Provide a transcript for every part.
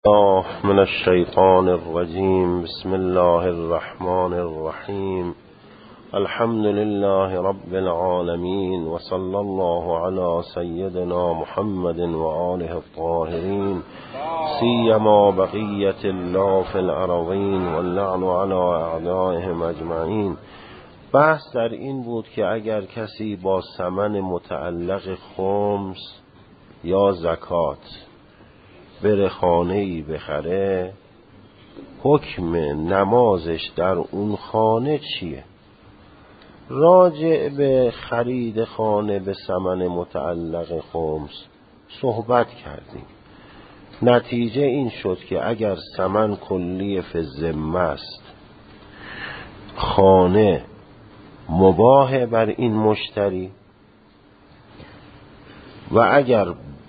الله من الشیطان الرجیم. بسم الله الرحمن الرحیم. الحمد لله رب العالمین و صلی الله علی سیدنا محمد و آله الطاهرین سیما بقیة الله فی الارضین واللعن علی اعدائهم اجمعین. بحث در این بود که اگر کسی با ثمن متعلق خمس یا زکات بره خانه‌ای بخره، حکم نمازش در اون خانه چیه؟ راجع به خرید خانه به ثمن متعلق خمس صحبت کردیم. نتیجه این شد که اگر ثمن کلی فی الذمه است، خانه مباح بر این مشتری، و اگر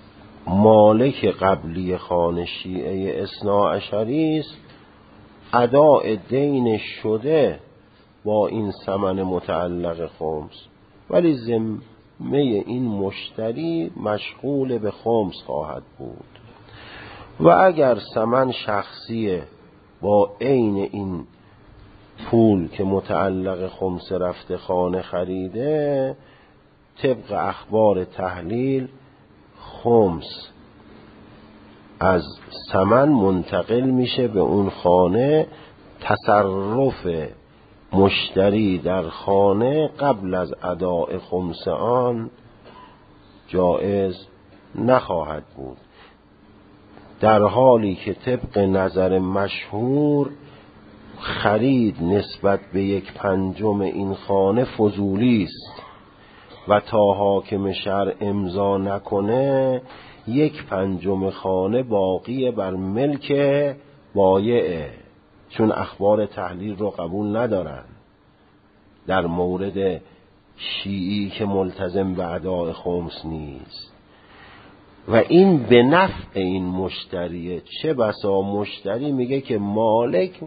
مالک قبلی خانه شیعه اثناعشری است، اداء دین شده با این ثمن متعلق خمس، ولی ذمه این مشتری مشغول به خمس خواهد بود. و اگر ثمن شخصیه با عین این پول که متعلق خمس رفته خانه خریده، طبق اخبار تحلیل خمس از ثمن منتقل میشه به اون خانه. تصرف مشتری در خانه قبل از اداء خمس آن جایز نخواهد بود، در حالی که طبق نظر مشهور خرید نسبت به 1/5 این خانه فضولی است و تا حاکم شرع امضا نکنه 1/5 خانه باقی بر ملک بایعه، چون اخبار تحلیل رو قبول ندارن در مورد شیعی که ملتزم به اداء خمس نیست. و این به نفع این مشتریه. چه بسا مشتری میگه که مالک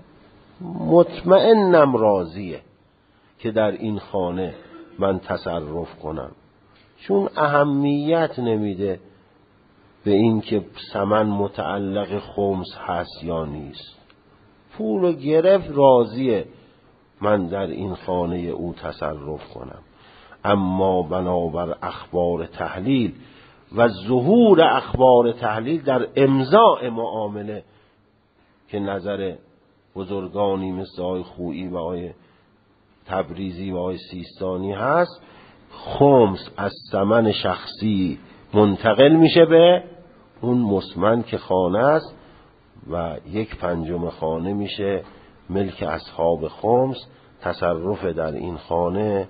مطمئنم راضیه که در این خانه من تصرف کنم، چون اهمیت نمیده به این که ثمن متعلق خمس هست یا نیست. پول گرفت، راضیه من در این خانه او تصرف کنم. اما بنابر اخبار تحلیل و ظهور اخبار تحلیل در امضاء معامله که نظر بزرگانی مثل آقای خویی و آقای تبریزی و آقای سیستانی هست، خمس از ثمن شخصی منتقل میشه به اون مسمن که خانه است و 1/5 خانه میشه ملک اصحاب خمس. تصرف در این خانه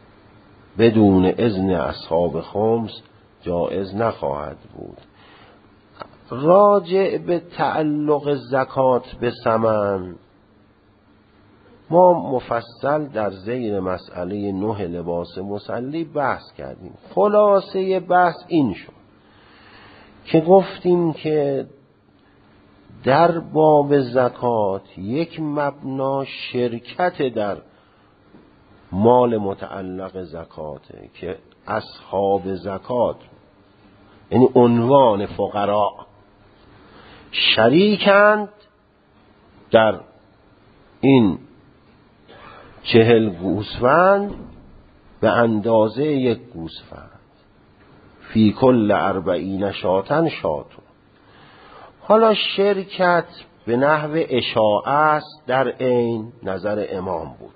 بدون اذن اصحاب خمس جایز نخواهد بود. راجع به تعلق زکات به ثمن ما مفصل در ذیل مسئله 9 لباس مصلی بحث کردیم. خلاصه بحث این شد که گفتیم که در باب زکات یک مبنا شرکت در مال متعلق زکاته که اصحاب زکات، یعنی عنوان فقراء، شریکند در این 40 گوسفند به اندازه 1 گوسفند، فی کل 40 شاتن شاتون. حالا شرکت به نحو اشاعه است، در این نظر امام بود،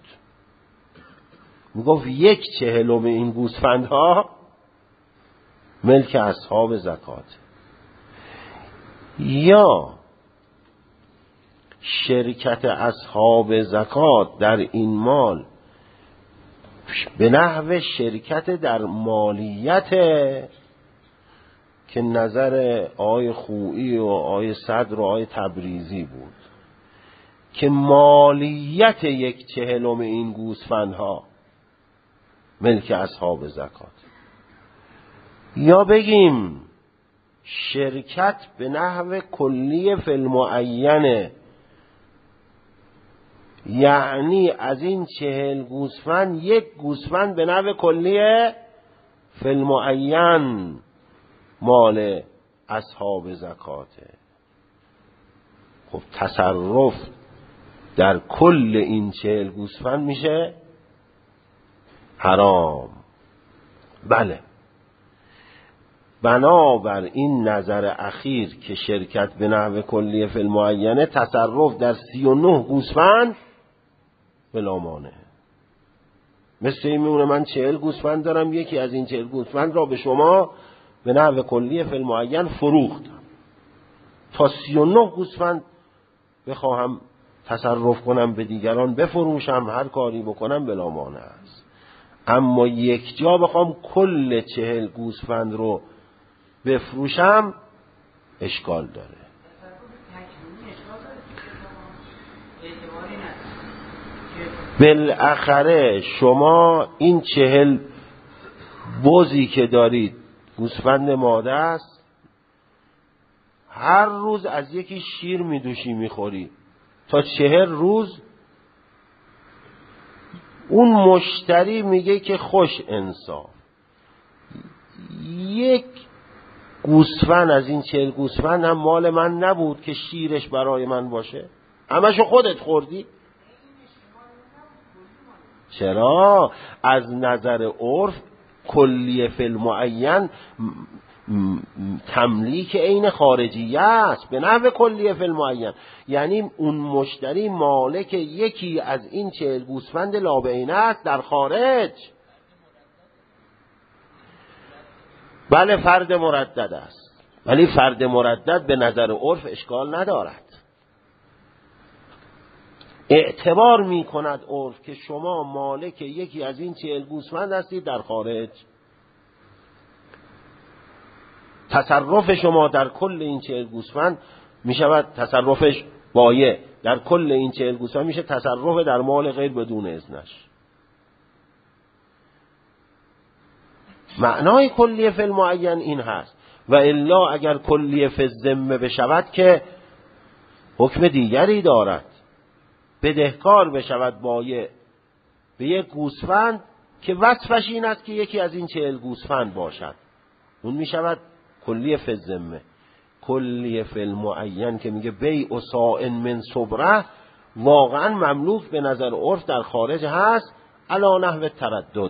میگفت 1/40 این گوسفندها ملک اصحاب زکات. یا شرکت اصحاب زکات در این مال به نحو شرکت در مالیت که نظر آقای خویی و آقای صدر و آقای تبریزی بود که مالیت 1/40 این گوسفندها ملک اصحاب زکات. یا بگیم شرکت به نحو کلی فی المعینه، یعنی از این 40 گوسفند 1 گوسفند به نحو کلیه فی المعین مال اصحاب زکاته. خب تصرف در کل این 40 گوسفند میشه حرام. بله، بنابر این نظر اخیر که شرکت به نحو کلیه فی المعینه، تصرف در 39 گوسفند بلا مانع. مثل این میمونه من 40 گوسفند دارم، یکی از این 40 گوسفند را به شما به نحو کلیه فی المعین فروختم، تا 39 گوسفند بخواهم تصرف کنم به دیگران بفروشم، هر کاری بکنم بلا مانع است. اما یک جا بخوام کل 40 گوسفند رو بفروشم اشکال داره. بالاخره شما این 40 بزی که دارید، گوسفند ماده است، هر روز از یکی شیر میدوشی میخوری تا 40 روز. اون مشتری میگه که خوش انصاف، یک گوسفند از این 40 گوسفند هم مال من نبود که شیرش برای من باشه، همشو خودت خوردی. چرا؟ از نظر عرف کلیه فی المعین تملیک عین خارجیه است به نحو کلیه فی المعین، یعنی اون مشتری مالک یکی از این 40 گوسفند لابعینه است در خارج. بله فرد مردد است، ولی فرد مردد به نظر عرف اشکال ندارد. اعتبار می کند عرف که شما مالک یکی از این 40 گوسفند هستید در خارج. تصرف شما در کل این 40 گوسفند می شود تصرفش بایع، در کل این 40 گوسفند میشه تصرف در مال غیر بدون اذنش. معنای کلیه فی المعین این هست. و الا اگر کلیه فی الذمه بشود که حکم دیگری دارد، بدهکار بشود بایع به یک گوسفند که وصفش این است که یکی از این 40 گوسفند باشد، اون می شود کلیه فی الذمه. کلیه فی المعین که میگه بیع صاع من صبره، واقعا مملوک به نظر عرف در خارج هست علی نحو تردد.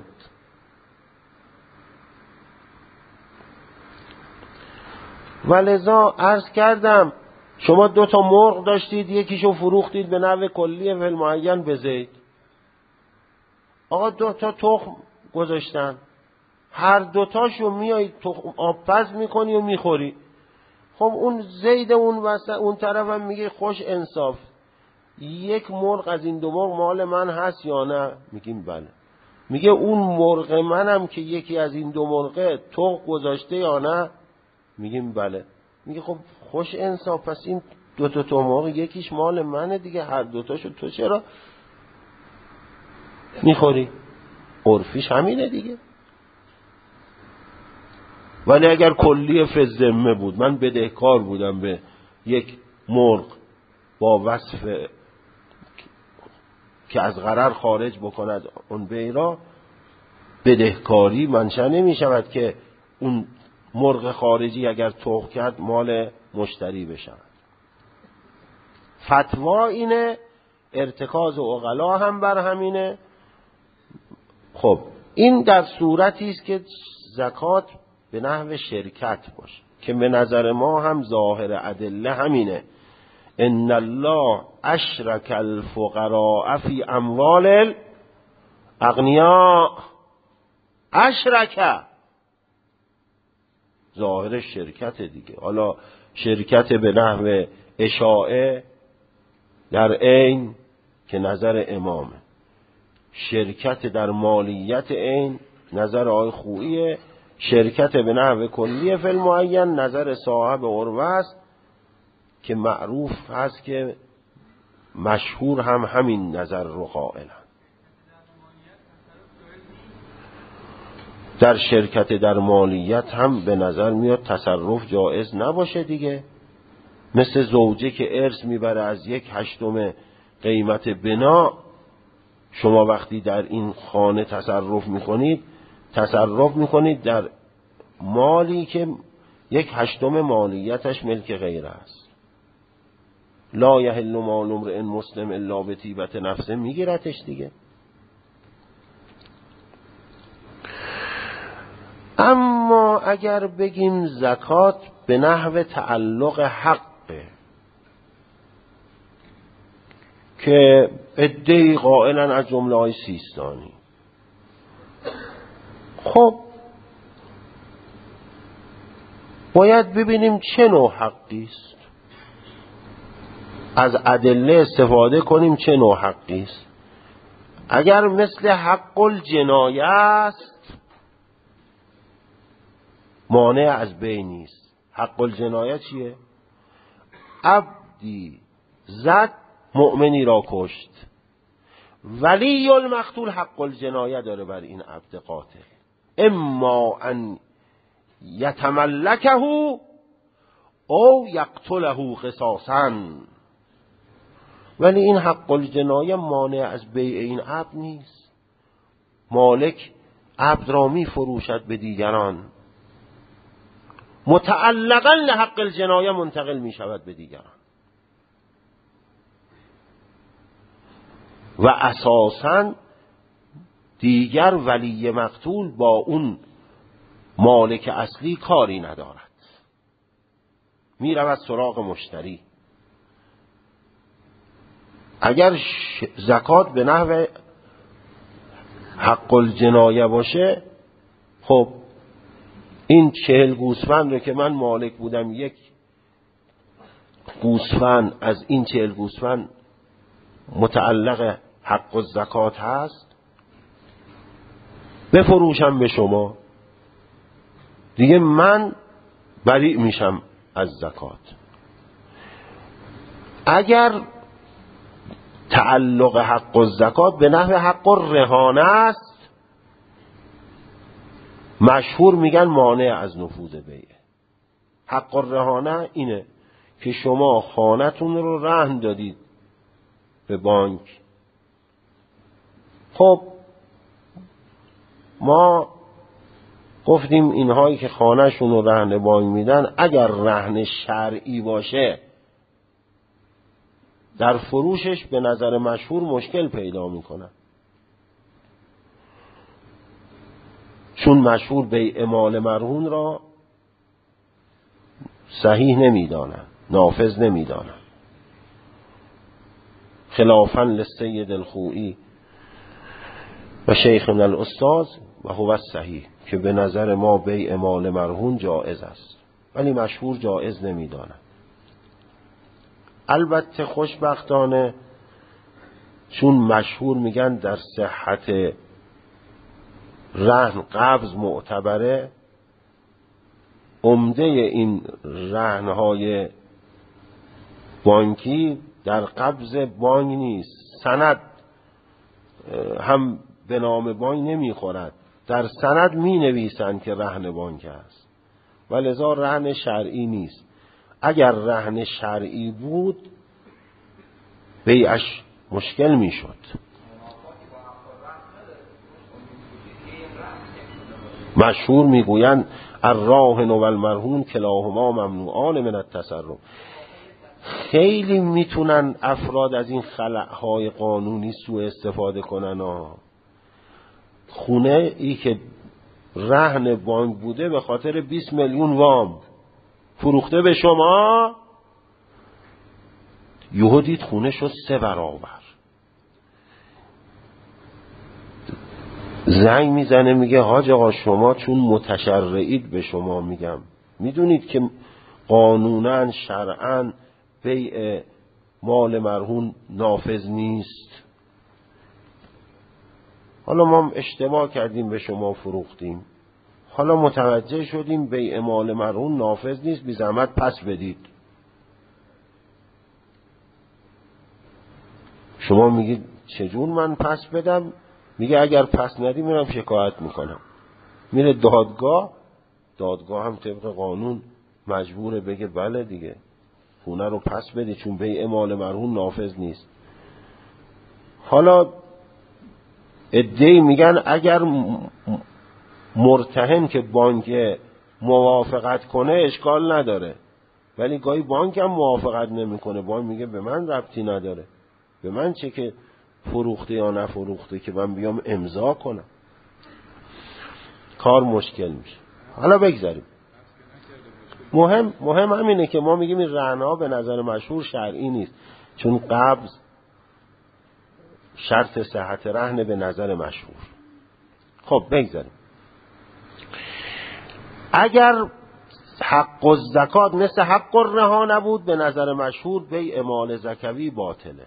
ولذا عرض کردم شما 2 تا مرغ داشتید، یکیشو فروختید به نحو کلیه فی المعین به زید. آقا 2 تا تخم گذاشتن، هر 2 تاشو میای تخم آب پز میکنی و میخوری. خب اون زید اون طرف هم میگه خوش انصاف، یک مرغ از این 2 مرغ مال من هست یا نه؟ میگیم بله. میگه اون مرغ منم که یکی از این 2 مرغه تخم گذاشته یا نه؟ میگیم بله. میگه خب خوش انصاف، پس این 2 تا مرغ یکیش مال منه دیگه، هر 2 تاشو تو چرا میخوری؟ عرفیش همینه دیگه. ولی اگر کلیه فی الذمه بود، من بدهکار بودم به یک مرغ با وصف که از غرر خارج بکند اون بیرا، بدهکاری منشأ نمی شود که اون مرغ خارجی اگر تخم کرد مال مشتری بشود. فتوا اینه، ارتکاز عقلا هم بر همینه. خب این در صورتی است که زکات به نحو شرکت باشه که به نظر ما هم ظاهر ادله همینه. ان الله اشرک الفقراء فی اموال الاغنیاء. اشرک ظاهر شرکت دیگه. حالا شرکت به نحو اشاعه در عین که نظر امامه، شرکت در مالیت عین نظر آقای خوئیه، شرکت به نحو کلیه فی المعین نظر صاحب عروه است که معروف هست که مشهور هم همین نظر رو قائلن. در شرکت در مالیت هم به نظر میاد تصرف جایز نباشه دیگه. مثل زوجه که ارث میبره از 1/8 قیمت بنا، شما وقتی در این خانه تصرف میکنید در مالی که 1/8 مالیتش ملک غیر است. لا یحل مال امرئ مسلم الا بطیبة نفسه میگیرتش دیگه. اما اگر بگیم زکات به نحو تعلق حقه که عده‌ای قائلا از جمله های سیستانی، خب باید ببینیم چه نوع حقی است، از ادله استفاده کنیم چه نوع حقی است. اگر مثل حق الجنایه است مانع از بی نیست. حق الجنایه چیه؟ عبدی زد مؤمنی را کشت، ولی المقتول حق الجنایه داره بر این عبد قاتل، اما ان یتملکه او یقتله قصاصا. ولی این حق الجنایه مانع از بیع این عبد نیست. مالک عبد را می فروشد به دیگران، متعلقا لحق الجنایه منتقل می شود به دیگران و اساساً دیگر ولی مقتول با اون مالک اصلی کاری ندارد، می رود سراغ مشتری. اگر زکات به نحو حق الجنایه باشه، خب این 40 گوسفند رو که من مالک بودم، یک گوسفند از این 40 گوسفند متعلق حق الزکات هست، بفروشم به شما دیگه، من بری میشم از زکات. اگر تعلق حق الزکات به نحو حق الرهانه است، مشهور میگن مانع از نفوذ بیعه. حق الرهانه اینه که شما خانتون رو رهن دادید به بانک. خب ما گفتیم اینهایی که خانهشون رو رهن بانک میدن، اگر رهن شرعی باشه در فروشش به نظر مشهور مشکل پیدا میکنن، چون مشهور بیع مال مرهون را صحیح نمیدانن، نافذ نمیدانن، خلافاً للسید الخوئی و شیخنا الاستاذ و هو الصحیح، که به نظر ما بیع مال مرهون جائز است ولی مشهور جائز نمیدانن. البته خوشبختانه چون مشهور میگن در صحت رهن قبض معتبره، عمده این رهنهای بانکی در قبض بانک نیست، سند هم به نام بانک نمیخورد، در سند می نویسند که رهن بانک است و لذا رهن شرعی نیست. اگر رهن شرعی بود بیعش مشکل می شد. مشهور می گویند الراهن و المرهون کلاهما ممنوعان من التصرف. خیلی میتونن افراد از این خلأهای قانونی سوء استفاده کنن. خونه ای که رهن بانک بوده به خاطر 20 میلیون وام فروخته به شما، یهو دید خونه شد 3 برابر. زنگ میزنه میگه حاج آقا شما چون متشرعید، به شما میگم میدونید که قانونا شرعا بیع مال مرهون نافذ نیست، حالا ما اشتباه کردیم به شما فروختیم، حالا متوجه شدیم بیع مال مرهون نافذ نیست، بی زحمت پس بدید. شما میگید چجور من پس بدم؟ میگه اگر پس ندی میرم شکایت میکنم. میره دادگاه هم طبق قانون مجبوره بگه بله دیگه خونه رو پس بدی چون بیع مال مرهون نافذ نیست. حالا عده‌ای میگن اگر مرتهن که بانک موافقت کنه اشکال نداره، ولی گاهی بانک هم موافقت نمیکنه. بانک میگه به من ربطی نداره، به من چه که فروخته یا نفروخته که من بیام امضا کنم. کار مشکل میشه. حالا بگذاریم. مهم همینه که ما میگیم این رهن‌ها به نظر مشهور شرعی نیست، چون قبض شرط صحت رهن به نظر مشهور. خب بگذاریم. اگر حق الزکات مثل حق الرها نبود، به نظر مشهور بیع مال زکوی باطله.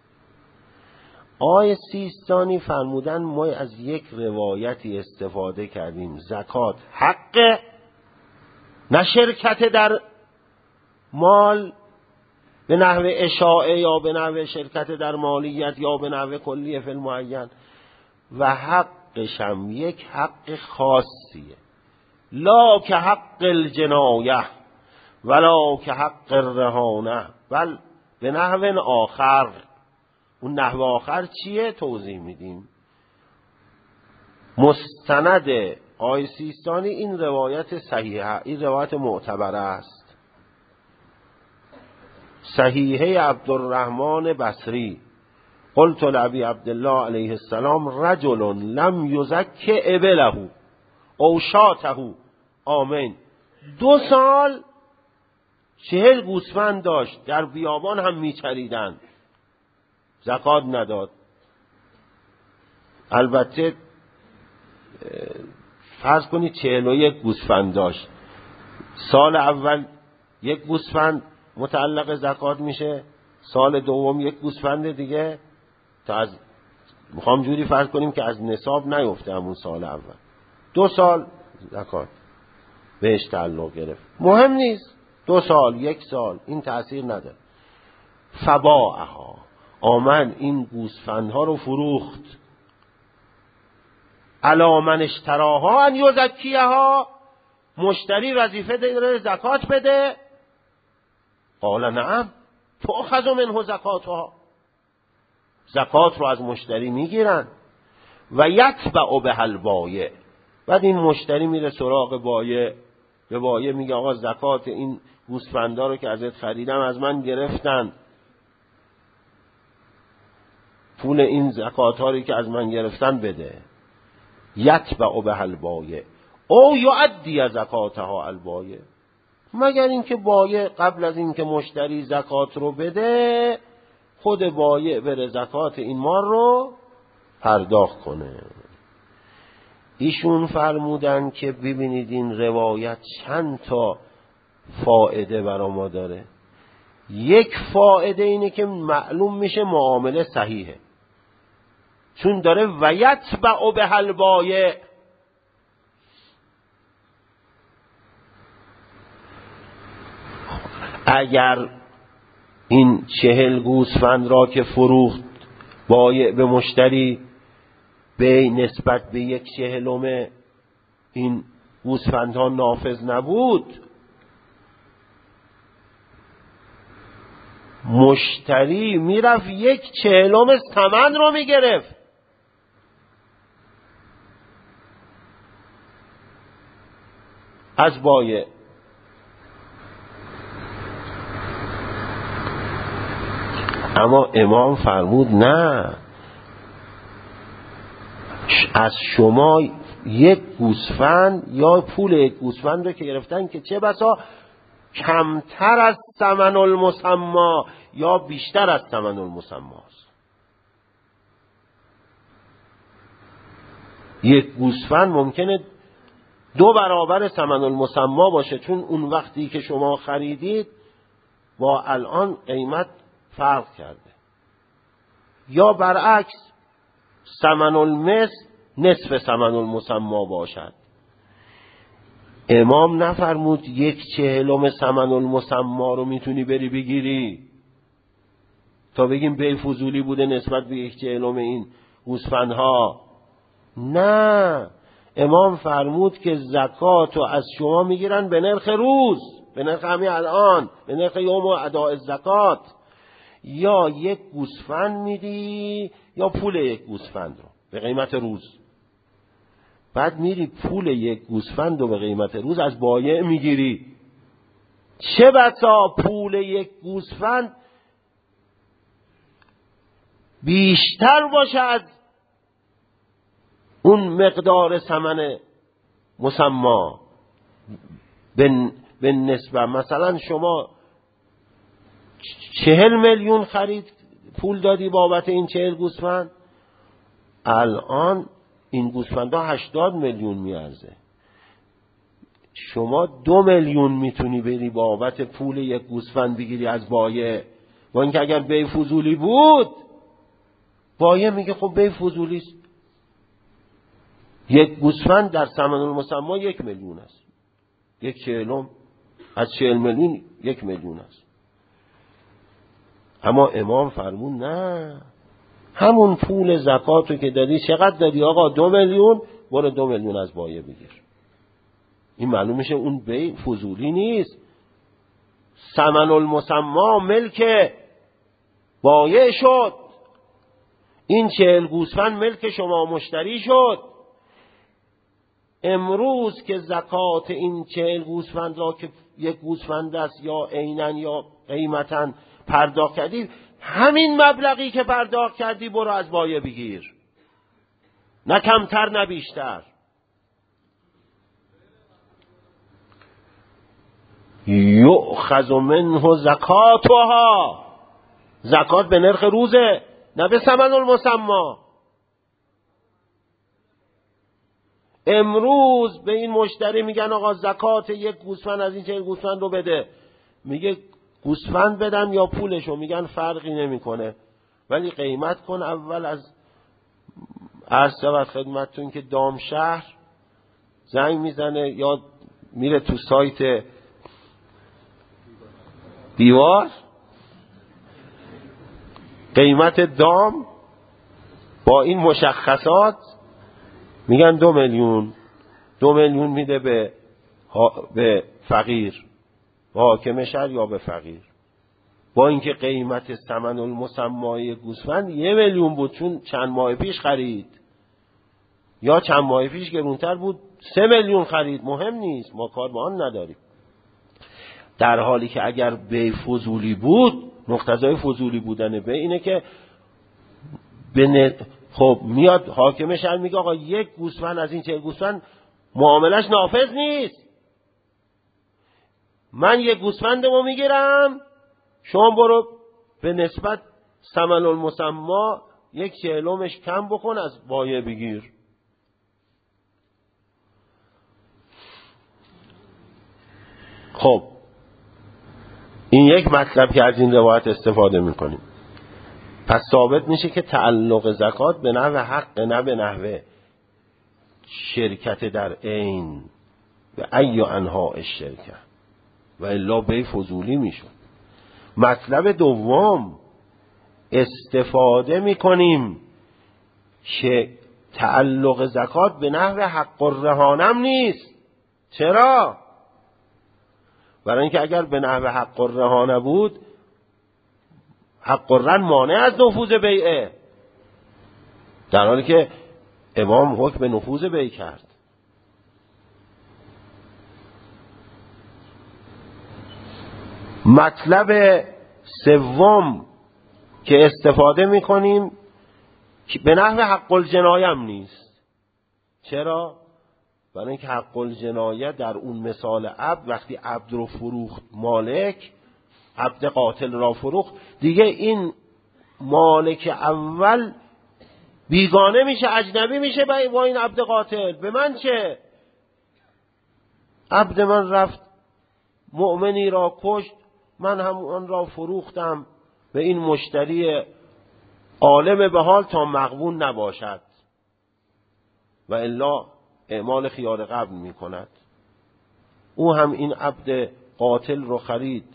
آقای سیستانی فرمودن ما از یک روایتی استفاده کردیم، زکات حق، نه شرکت در مال به نحو اشاعه یا به نحو شرکت در مالیت یا به نحو کلیه فی المعین، و حقش هم یک حق خاصیه، لا که حق الجنایه ولا که حق الرهانه بل به نحو آخر. اون نحو آخر چیه؟ توضیح میدیم. مستند آقای سیستانی این روایت صحیحه، این روایت معتبره است. صحیحه عبدالرحمن بصری: قلت لأبی عبدالله علیه السلام رجل لم یزک ابله او شاته آمین. 2 سال 40 گوسفند داشت، در بیابان هم میچریدند، زکات نداد. البته فرض کنید 41 گوسفند داشت، سال اول 1 گوسفند متعلق زکات میشه، سال دوم 1 گوسفند دیگه، تا از میخوام جوری فرض کنیم که از نصاب نیفته همون سال اول. 2 سال زکات بهش تعلق گرفت. مهم نیست 2 سال 1 سال، این تأثیر نداره. فباعها، آمد این گوسفندها رو فروخت. علی من اشتراها ان یزکیها، مشتری وظیفه داره زکات بده. قال نعم تؤخذ منه زکاتها، زکات رو از مشتری میگیرن. و یتبع به البایع، بعد این مشتری میره سراغ بایع، به بایع میگه آقا زکات این گوسفندا رو که ازت خریدم از من گرفتن، پول این زکات ها رو که از من گرفتن بده. یتبع به البایع او یؤدی زکاتها البایع، مگر اینکه بایع قبل از اینکه مشتری زکات رو بده، خود بایع بره زکات این مال رو پرداخت کنه. ایشون فرمودن که ببینید این روایت چند تا فائده برای ما داره. یک فائده اینه که معلوم میشه معامله صحیحه، چون داره و یتبع به البایع. اگر این 40 گوسفند را که فروخت بایع به مشتری، به نسبت به 1/40 این گوسفندها نافذ نبود، مشتری میرفت 1/40 ثمن رو میگرفت. از بایع. اما امام فرمود نه، از شما 1 گوسفند یا پول 1 گوسفند رو که گرفتن که چه بسا کمتر از ثمن المسما یا بیشتر از ثمن المسما است. 1 گوسفند ممکنه 2 برابر ثمن المسما باشه، چون اون وقتی که شما خریدید با الان قیمت فرق کرده. یا برعکس ثمن المثل نصف ثمن المسما باشد. امام نفرمود 1/40 ثمن المسما رو میتونی بری بگیری تا بگیم بی فضولی بوده نسبت به 1/40 این گوسفندها. نه، امام فرمود که زکات رو از شما میگیرن به نرخ روز، به نرخ همین الان، به نرخ یوم اداء زکات. یا 1 گوسفند میدی یا پول 1 گوسفند رو به قیمت روز. بعد میری پول 1 گوسفند رو به قیمت روز از بایع میگیری. چه بسا پول یک گوسفند بیشتر باشه از اون مقدار ثمن مسما به نسبت. مثلا شما 40 میلیون خرید پول دادی بابت این 40 گوسفند، الان این گوسفندها 80 میلیون میارزه. شما 2 میلیون میتونی بری بابت پول یک گوسفند بگیری از بایع، با اینکه اگر بی فضولی بود بایع میگه خب بی فضولی است. یک گوسفند در ثمن المسما 1 میلیون است، 1/40 از 40 میلیون 1 میلیون است. اما امام فرمون نه، همون پول زکاتو که دادی، چقدر دادی آقا؟ 2 میلیون، برو 2 میلیون از بایع بگیر. این معلوم میشه اون بی فضولی نیست. ثمن المسما ملک بایع شد، این 40 گوسفند ملک شما مشتری شد. امروز که زکات این 40 گوسفند را که یک گوسفند است یا عیناً یا قیمتاً پرداخت کردی، همین مبلغی که پرداخت کردی برو از بایع بگیر، نه کمتر نه بیشتر. یؤخذ منه زکاتها، زکات به نرخ روزه، نه به ثمن المسما. امروز به این مشتری میگن آقا زکات یک گوسفند از این 40 گوسفند رو بده، میگه گوسفند بدم یا پولشو؟ میگن فرقی نمیکنه، ولی قیمت کن اول. از عرض شود خدمتتون که دامشهر زنگ میزنه یا میره تو سایت دیوار، قیمت دام با این مشخصات میگن 2 میلیون. 2 میلیون میده به فقیر، به حاکم شهر یا به فقیر، با اینکه قیمت ثمن المسمای گوسفند 1 میلیون بود، چون چند ماه پیش خرید، یا چند ماه پیش گرونتر بود 3 میلیون خرید، مهم نیست، ما کار با آن نداریم. در حالی که اگر بی فضولی بود، مقتضای فضولی بودن بی اینه که خب میاد حاکم شهر میگه آقا یک گوسفند از این 40 گوسفند معاملش نافذ نیست، من یک گوسفندمو میگیرم، شما برو به نسبت ثمن المسما 1/40 کم بکن از بایع بگیر. خب این یک مطلب که از این روایت استفاده میکنیم. پس ثابت میشه که تعلق زکات به نحو حق، نه به نحو شرکت در عین و ای انواع الشرکت، و الا بی فضولی میشون. مطلب دوم، استفاده میکنیم که تعلق زکات به نحو حق الرهانم نیست. چرا؟ برای اینکه اگر به نحو حق الرهانه بود، حق الرهن مانع از نفوذ بیعه، در حالی که امام حکم به نفوذ بیع کرد. مطلب سوم که استفاده میکنیم به نحو حق الجنایه هم نیست. چرا؟ برای اینکه حق الجنایه در اون مثال عبد، وقتی عبد رو فروخت مالک، عبد قاتل را فروخت، دیگه این مالک اول بیگانه میشه، اجنبی میشه با این عبد قاتل. به من چه؟ عبد من رفت مؤمنی را کشت، من هم آن را فروختم به این مشتری عالم به حال تا مغبون نباشد، و الا اعمال خیار قبل می کند. او هم این عبد قاتل رو خرید،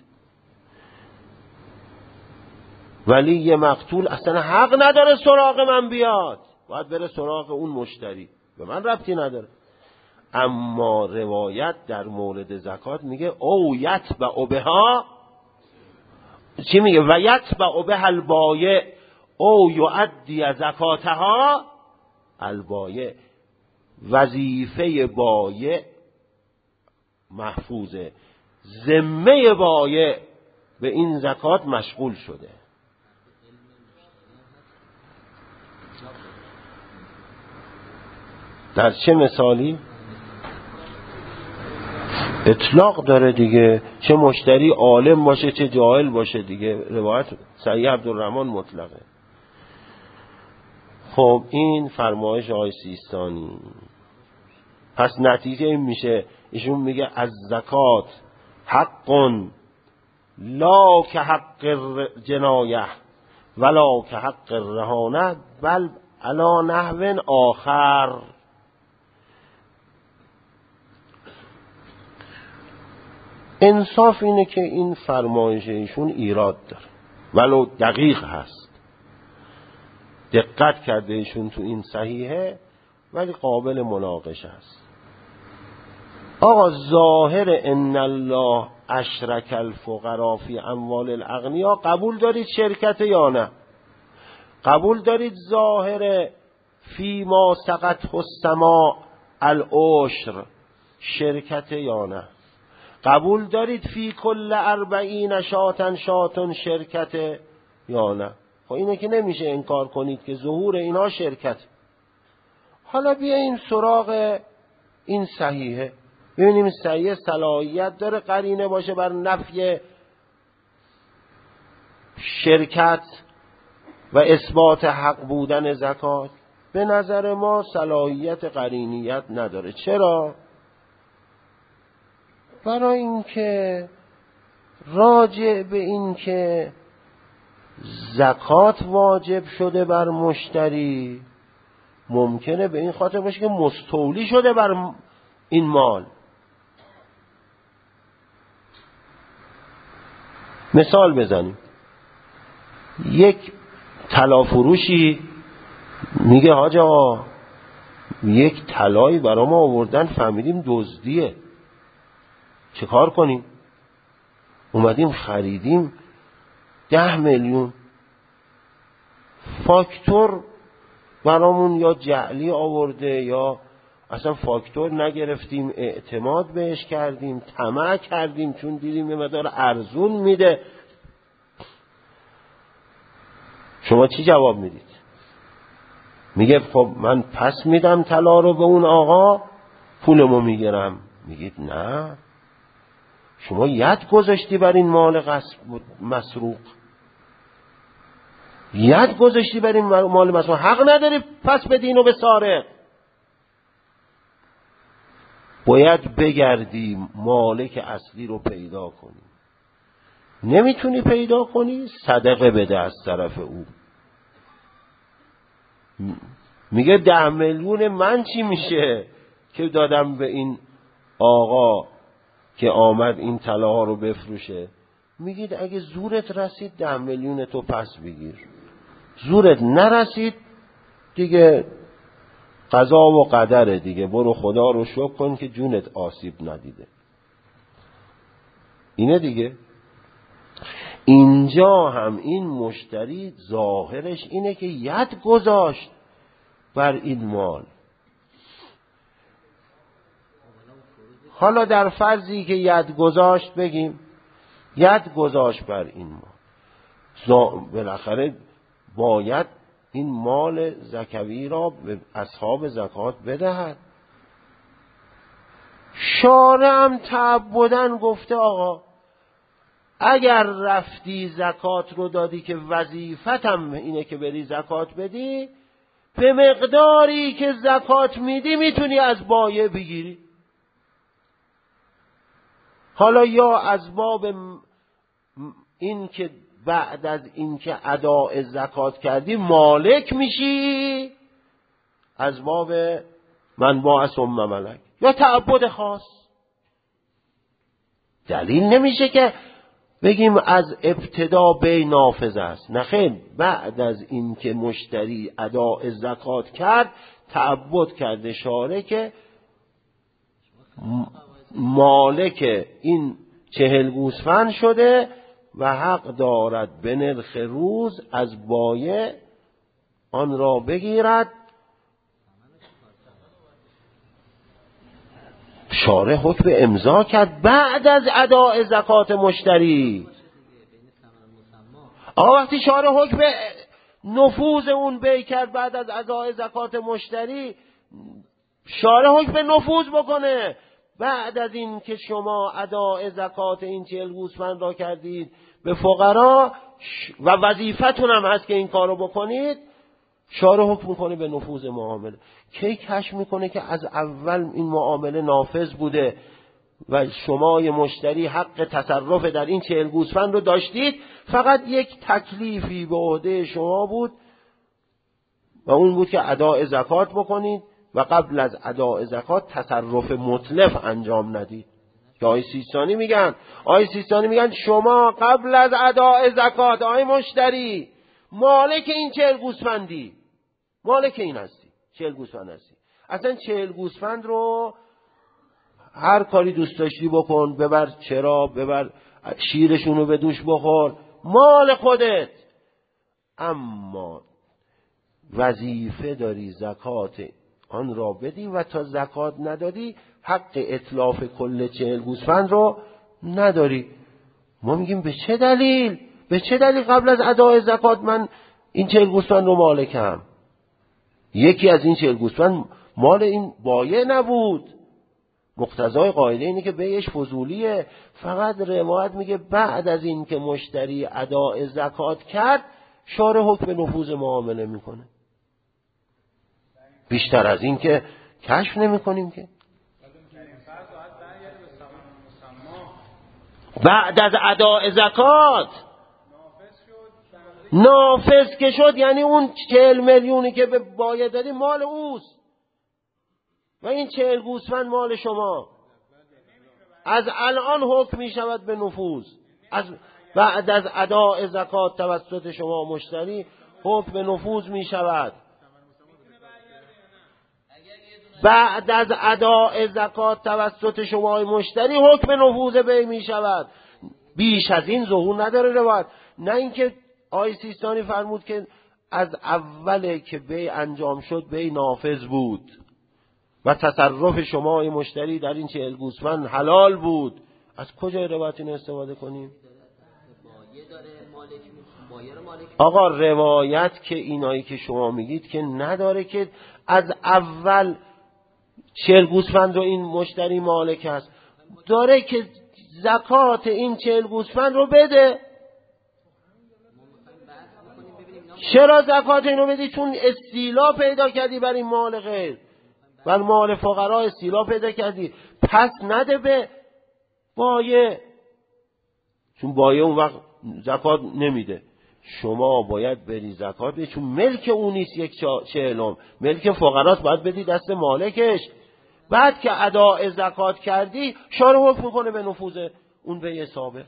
ولی یه مقتول اصلا حق نداره سراغ من بیاد، باید بره سراغ اون مشتری، به من ربطی نداره. اما روایت در مورد زکات میگه او یتبع بها، چی میگه؟ و یتبع بها البایع او یؤدی زکاتها البایع. وظیفه بایع محفوظه، ذمه بایع به این زکات مشغول شده. در چه مثالی؟ اطلاق داره دیگه، چه مشتری عالم باشه چه جاهل باشه دیگه. روایت صحیح عبدالرحمن مطلقه. خب این فرمایش آقای سیستانی. پس نتیجه این میشه، ایشون میگه از زکات حق لا که حق جنایه ولا که حق رهانه بل علی نحو آخر. انصاف اینه که این فرمایش ایشون ایراد داره ولو دقیق هست، دقت کرده ایشون تو این صحیحه، ولی قابل مناقشه است. آقا ظاهر ان الله اشرک الفقراء فی اموال الاغنیا قبول دارید شرکت یا نه؟ قبول دارید ظاهر فی ما سقط السماء العشر شرکت یا نه؟ قبول دارید فی کل 40 شاتن شاتن شرکت یا نه؟ خب اینه که نمیشه انکار کنید که ظهور اینا شرکت. حالا بیاییم سراغ این صحیحه، ببینیم صحیح صلاحیت داره قرینه باشه بر نفی شرکت و اثبات حق بودن زکات. به نظر ما صلاحیت قرینیت نداره. چرا؟ برای اینکه راجع به این که زکات واجب شده بر مشتری ممکنه به این خاطر باشه که مستولی شده بر این مال. مثال بزنیم، یک طلا فروشی میگه حاج آقا یک طلایی برای ما آوردن فهمیدیم دزدیه، چه کار کنیم؟ اومدیم خریدیم 10 میلیون، فاکتور برامون یا جعلی آورده یا اصلا فاکتور نگرفتیم، اعتماد بهش کردیم، طمع کردیم چون دیدیم یه مقدار ارزون میده. شما چی جواب میدید؟ میگه خب من پس میدم طلا رو به اون آقا، پولمو میگیرم. میگید نه، شما ید گذاشتی بر این مال مسروق، ید گذاشتی بر این مال مسروق، حق نداری پس بدین و به سارق. باید بگردی مالک اصلی رو پیدا کنی. نمیتونی پیدا کنی، صدقه بده از طرف او. میگه 10 میلیون من چی میشه که دادم به این آقا که آمد این طلاها رو بفروشه؟ میگید اگه زورت رسید 10 میلیون تو پس بگیر، زورت نرسید دیگه قضا و قدره دیگه، برو خدا رو شکر کن که جونت آسیب ندیده. اینه دیگه. اینجا هم این مشتری ظاهرش اینه که ید گذاشت بر این مال. حالا در فرضی که ید گذاشت، بگیم ید گذاشت بر این مال، بالاخره باید این مال زکوی را به اصحاب زکات بدهد. شارع هم تعبداً گفته آقا اگر رفتی زکات رو دادی که وظیفتم اینه که بری زکات بدی، به مقداری که زکات میدی میتونی از بایع بگیری. حالا یا از باب این که بعد از این که اداء زکات کردی مالک میشی، از باب من با ثم ملک، یا تعبد خاص. دلیل نمیشه که بگیم از ابتدا بی نافذ است. نه خیر، بعد از این که مشتری اداء زکات کرد تعبد کرده شارع که مالک این 40 گوسفند شده و حق دارد به نرخ روز از بایع آن را بگیرد. شارع حکم امضا کرد بعد از اداء زکات مشتری. آقا وقتی شارع حکم نفوذ اون بی کرد بعد از اداء زکات مشتری، شارع حکم نفوذ بکنه بعد از این که شما اداء زکات این 40 گوسفند را کردید به فقرا و وظیفتون هم هست که این کارو بکنید، شارع حکم میکنه به نفوذ معامله. کی کشف میکنه که از اول این معامله نافذ بوده و شما مشتری حق تصرف در این 40 گوسفند رو داشتید، فقط یک تکلیفی به عهده شما بود و اون بود که اداء زکات بکنید و قبل از اداء زکات تصرف مطلق انجام ندید. که آقای سیستانی میگن شما قبل از اداء زکات آقای مشتری مالک این 40 گوسفندی، مالک این هستی، 40 گوسفند هستی. اصلا 40 گوسفند رو هر کاری دوست داشتی بکن، ببر چرا، ببر شیرشونو به دوش بخور، مال خودت. اما وظیفه داری زکات آن را بدی و تا زکات ندادی حق اتلاف کل 40 گوسفند رو نداری. ما میگیم به چه دلیل قبل از اداء زکات من این 40 گوسفند رو مالکم؟ یکی از این 40 گوسفند مال این بایع نبود. مقتضای قاعده اینه که بیعش فضولیه. فقط روایت میگه بعد از این که مشتری اداء زکات کرد شارع حکم نفوذ معامله میکنه. بیشتر از این که کشف نمی کنیم که. بعد از اداء زکات نافذ که شد، یعنی اون 40 میلیونی که به بایع دادی مال اوست و این 40 گوسفند مال شما. از الان حکم می شود به نفوذ. بعد از اداء زکات توسط شما مشتری حکم به نفوذ می شود. بعد از اداء زکات توسط شما مشتری حکم نفوذ بی می شود. بیش از این ظهور نداره روایت. نه اینکه آقای سیستانی فرمود که از اوله که بی انجام شد بی نافذ بود و تصرف شما مشتری در این 40 گوسفند حلال بود. از کجا روایت اینو استفاده کنیم؟ آقا روایت که اینایی که شما میگید که نداره که از اول 40 گوسفند رو این مشتری مالک است، داره که زکات این 40 گوسفند رو بده. چرا زکات اینو بدی؟ چون استیلا پیدا کردی بر این مال غیر، بر مال فقرا استیلا پیدا کردی، پس نده به بایع، چون بایع اون وقت زکات نمیده. شما باید بری زکات بدی، چون ملک اون نیست. 1/40 ملک فقراست، باید بدی دست مالکش. بعد که اداء زکات کردی شارع حکم میکنه به نفوذ اون به حسابه.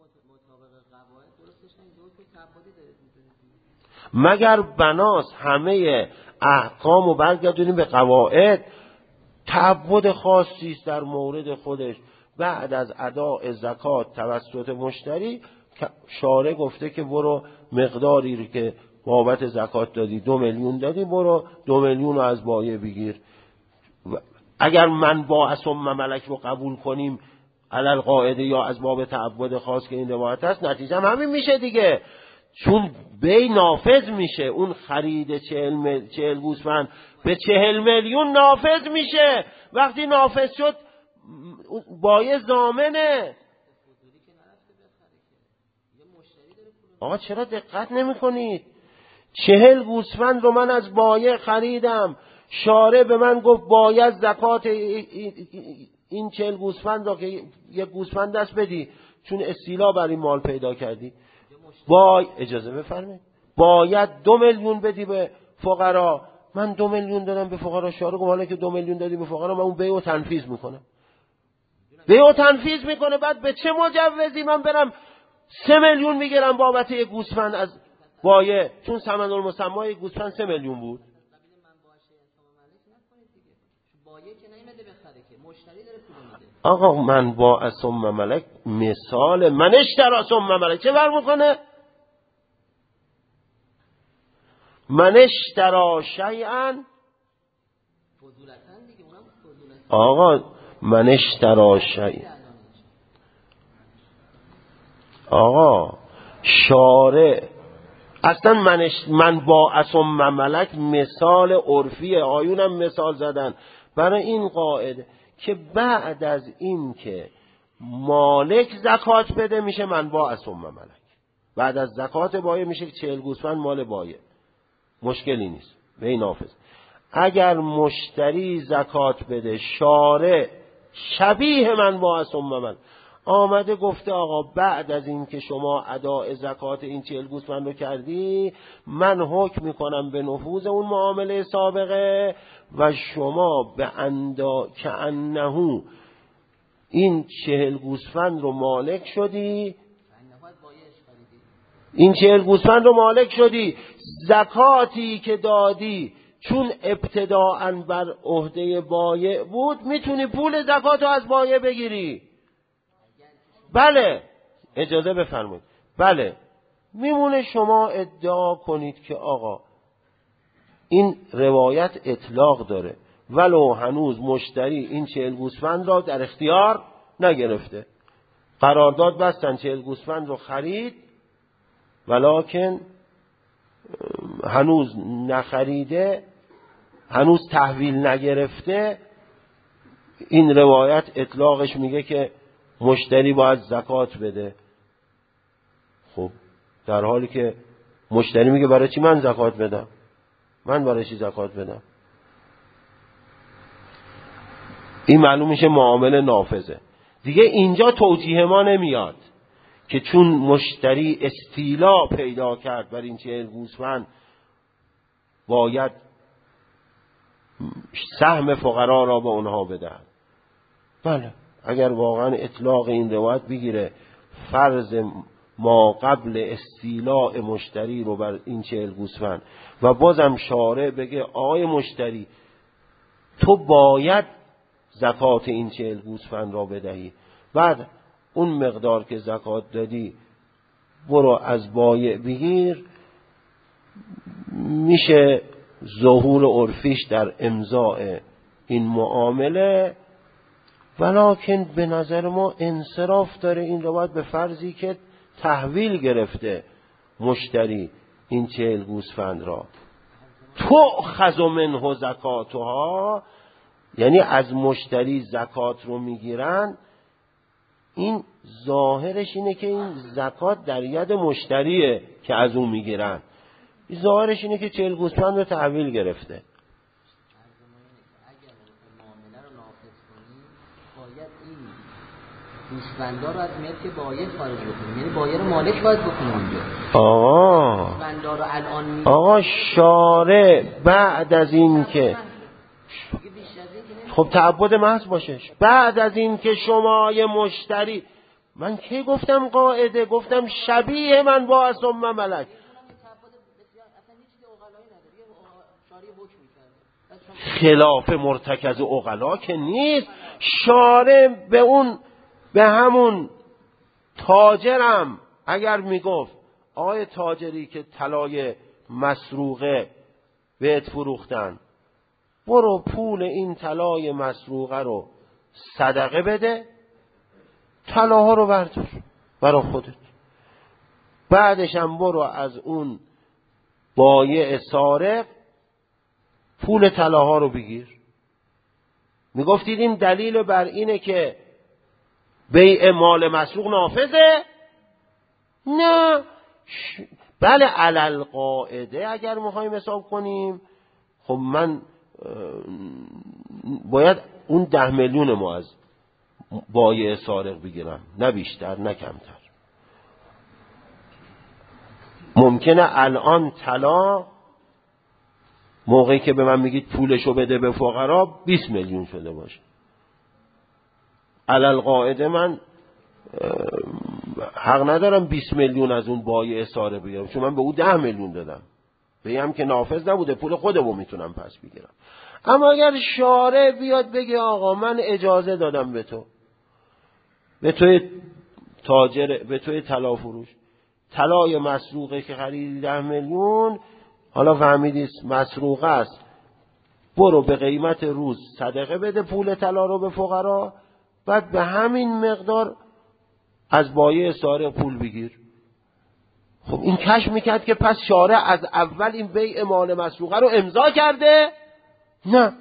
مگر بناس همه احکامو برگردونیم به قواعد، تعبد خاصی است در مورد خودش. بعد از اداء زکات توسط مشتری شارع گفته که برو مقداری رو که بابت زکات دادی 2 میلیون دادی، برو 2 میلیون رو از بایع بگیر. اگر من با ثم ملک رو قبول کنیم علل قاعده یا از باب تعبد خاص که این روایت هست، نتیجه هم همین میشه دیگه. چون بی نافذ میشه، اون خرید 40 گوسفند به 40 میلیون نافذ میشه. وقتی نافذ شد بایع ضامنه. آقا چرا دقت نمی کنید؟ 40 گوسفند رو من از بایع خریدم، شارع به من گفت باید زکات این 40 گوسفند را که یک گوسفند دست بدی، چون استیلا بر این مال پیدا کردی. اجازه بفرمایید، باید 2 میلیون بدی به فقرا. من 2 میلیون دادم به فقرا، شارع گفت حالا که 2 میلیون دادی به فقرا من اون بیع تنفیذ میکنم. بیع تنفیذ میکنه. بعد به چه مجوزی من برم 3 میلیون میگیرم بابت یک گوسفند از بایع؟ چون ثمن المسمى یک گوسفند 3 میلیون بود. آقا من با ثم ملک مثال من اشترا ثم ملک چه فرق میکنه؟ من اشترا شیئا، آقا من اشتری شیء. آقا شارع اصلا من با اسم ملک مثال عرفیه، آیونم مثال زدن برای این قاعده که بعد از این که مالک زکات بده میشه من با اسم ملک، بعد از زکات بایع میشه 40 گوسفند مال بایع، مشکلی نیست به این نافذ. اگر مشتری زکات بده، شارع شبیه من با اسم ملک آمده گفته آقا بعد از این که شما اداء زکات این 40 گوسفند رو کردی، من حکم میکنم به نفوذ اون معامله سابقه و شما به کأنه این 40 گوسفند رو مالک شدی، این 40 گوسفند رو مالک شدی. زکاتی که دادی چون ابتداءً بر عهده بایع بود، میتونی پول زکات رو از بایع بگیری. بله اجازه بفرمایید. بله میمونه شما ادعا کنید که آقا این روایت اطلاق داره ولو هنوز مشتری این 40 گوسفند را در اختیار نگرفته، قرارداد بستن 40 گوسفند رو خرید ولکن هنوز نخریده، هنوز تحویل نگرفته. این روایت اطلاقش میگه که مشتری باید زکات بده. خب در حالی که مشتری میگه برای چی من زکات بدم؟ من برای چی زکات بدم؟ این معلوم میشه معامله نافذه. دیگه اینجا توجیه ما نمیاد که چون مشتری استیلا پیدا کرد بر این 40 گوسفند باید سهم فقرا را به اونها بدهد. بله اگر واقعا اطلاق این روایت بگیره فرض ما قبل استیلاء مشتری رو بر این 40 گوسفند و بازم شارع بگه آقای مشتری تو باید زکات این 40 گوسفند را بدهی، بعد اون مقدار که زکات دادی برو از بایع بگیر، میشه ظهور عرفیش در امضاء این معامله. ولکن به نظر ما انصراف داره این روایت به فرضی که تحویل گرفته مشتری این 40 گوسفند را. تؤخذ منه زکاتها، یعنی از مشتری زکات رو میگیرن. این ظاهرش اینه که این زکات در ید مشتریه که از اون میگیرن، ظاهرش اینه که 40 گوسفند رو تحویل گرفته. گوسفندا رو از ملک بایع خارج بکنیم، یعنی بایع رو مالک باید بکنیم اونجا. گوسفندا رو الان آقا شارع بعد از این که خب تعبد محض باشه، بعد از این که شما یه مشتری، من کی گفتم قاعده؟ گفتم شبیه من با اسم ملک. خلاف مرتکز عقلا که نیست. شارع به همون تاجرم اگر میگفت آقای تاجری که طلای مسروقه بهت فروختن، برو پول این طلای مسروقه رو صدقه بده، طلاها رو بردار برای خودت، بعدش هم برو از اون بایع سارق پول طلاها رو بگیر. میگفتید این دلیل بر اینه که بیع مال مسروق نافذه؟ نه. بله علل قاعده اگر میخوایم حساب کنیم، خب من باید اون 10 میلیون ما از بایع سارق بگیرم، نه بیشتر نه کمتر. ممکنه الان طلا موقعی که به من میگید پولشو بده به فقرا 20 میلیون شده باشه. علل قاعده من حق ندارم 20 میلیون از اون بایع سارق بگیرم، چون من به او 10 میلیون دادم، بگم که نافذ نبوده، پول خودمو میتونم پس بگیرم. اما اگر شارع بیاد بگه آقا من اجازه دادم به توی تاجر، به توی طلا فروش، طلای مسروقه که خریدی 10 میلیون، حالا فهمیدی مسروقه است، برو به قیمت روز صدقه بده پول طلا رو به فقرا، بعد به همین مقدار از بایع سارق پول بگیر. خب این کشف میکرد که پس شارع از اول این بیع مال مسروقه رو امضا کرده؟ نه،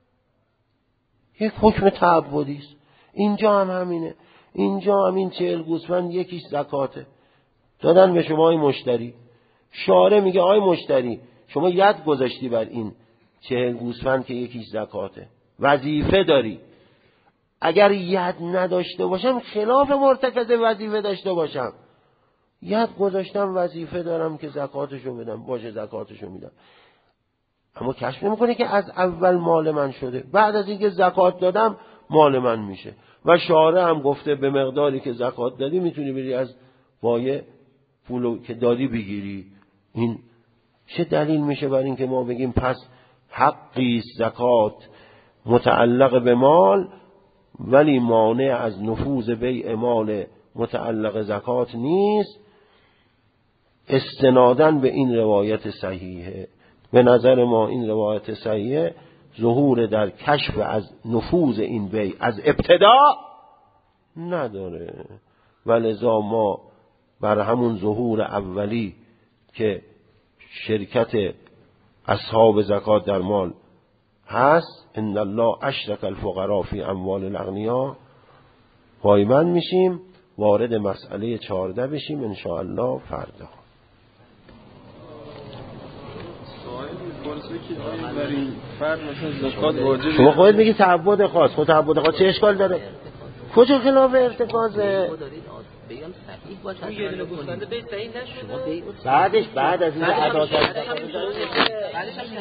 یک حکم تعبدی است. اینجا هم همینه، اینجا هم این 40 گوسفند یکیش زکاته، دادن به شما ای مشتری. شارع میگه آی مشتری شما ید گذاشتی بر این 40 گوسفند که یکیش زکاته، وظیفه داری. اگر ید نداشته باشم خلاف مرتکز وظیفه داشته باشم، ید گذاشتم وظیفه دارم که زکاتشو بدم، باشه زکاتشو میدم. اما کشف نمیکنه که از اول مال من شده، بعد از اینکه زکات دادم مال من میشه. و شارع هم گفته به مقداری که زکات دادی میتونی بری از بایع پولو که دادی بگیری. این چه دلیل میشه بر این که ما بگیم پس حقی زکات متعلق به مال ولی مانع از نفوذ بیع مال متعلق زکات نیست، استنادن به این روایت صحیحه. به نظر ما این روایت صحیحه ظهور در کشف از نفوذ این بیع از ابتدا نداره، ولذا ما بر همون ظهور اولی که شرکت اصحاب زکات در مال هست، ان الله اشرک الفقراء فی اموال الاغنیاء، پایمند میشیم. وارد مسئله 14 بشیم ان شاء الله فردا. شما خودت میگی تعبد خاص، خود تعبد خاص چه اشکال داره؟ کجا خلاف ارتکازه؟ بعد از این ادا کردن